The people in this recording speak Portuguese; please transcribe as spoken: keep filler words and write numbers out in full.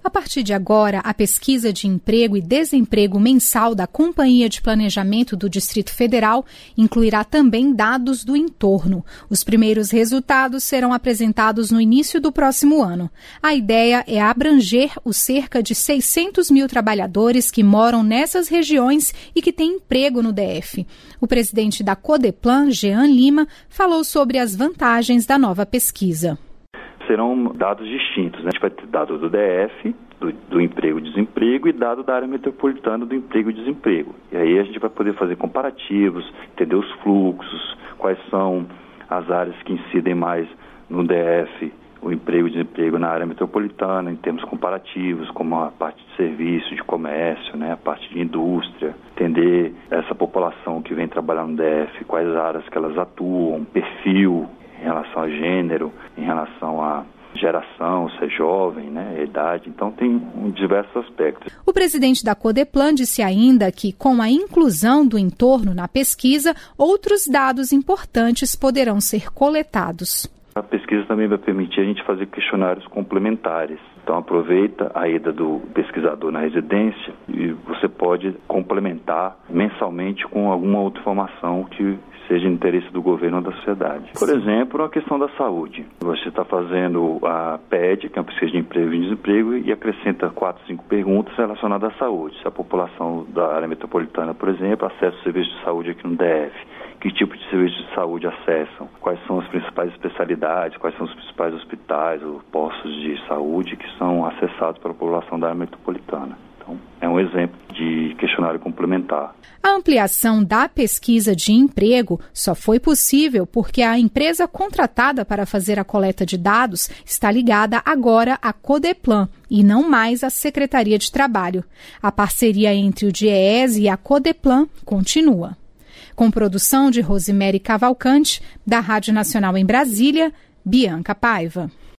A partir de agora, a pesquisa de emprego e desemprego mensal da Companhia de Planejamento do Distrito Federal incluirá também dados do entorno. Os primeiros resultados serão apresentados no início do próximo ano. A ideia é abranger os cerca de seiscentos mil trabalhadores que moram nessas regiões e que têm emprego no D F. O presidente da Codeplan, Jean Lima, falou sobre as vantagens da nova pesquisa. Serão dados distintos, né? A gente vai ter dado do D F, do, do emprego e desemprego, e dado da área metropolitana do emprego e desemprego. E aí a gente vai poder fazer comparativos, entender os fluxos, quais são as áreas que incidem mais no D F, o emprego e desemprego na área metropolitana, em termos comparativos, como a parte de serviço, de comércio, né? A parte de indústria, entender essa população que vem trabalhar no D F, quais áreas que elas atuam, perfil, em relação a gênero, em relação a geração, se é jovem, né, a idade, então tem diversos aspectos. O presidente da Codeplan disse ainda que, com a inclusão do entorno na pesquisa, outros dados importantes poderão ser coletados. A pesquisa também vai permitir a gente fazer questionários complementares. Então aproveita a ida do pesquisador na residência e você pode complementar mensalmente com alguma outra informação que seja de interesse do governo ou da sociedade. Por exemplo, a questão da saúde. Você está fazendo a P E D, que é uma pesquisa de emprego e desemprego, e acrescenta quatro, cinco perguntas relacionadas à saúde. Se a população da área metropolitana, por exemplo, acessa o serviço de saúde aqui no D F, que tipo de serviço de saúde acessam, quais são as principais especialidades, quais são os principais hospitais ou postos de saúde que são acessados pela população da área metropolitana. Então, é um exemplo de questionário complementar. A ampliação da pesquisa de emprego só foi possível porque a empresa contratada para fazer a coleta de dados está ligada agora à Codeplan e não mais à Secretaria de Trabalho. A parceria entre o DIEESE e a Codeplan continua. Com produção de Rosemary Cavalcante, da Rádio Nacional em Brasília, Bianca Paiva.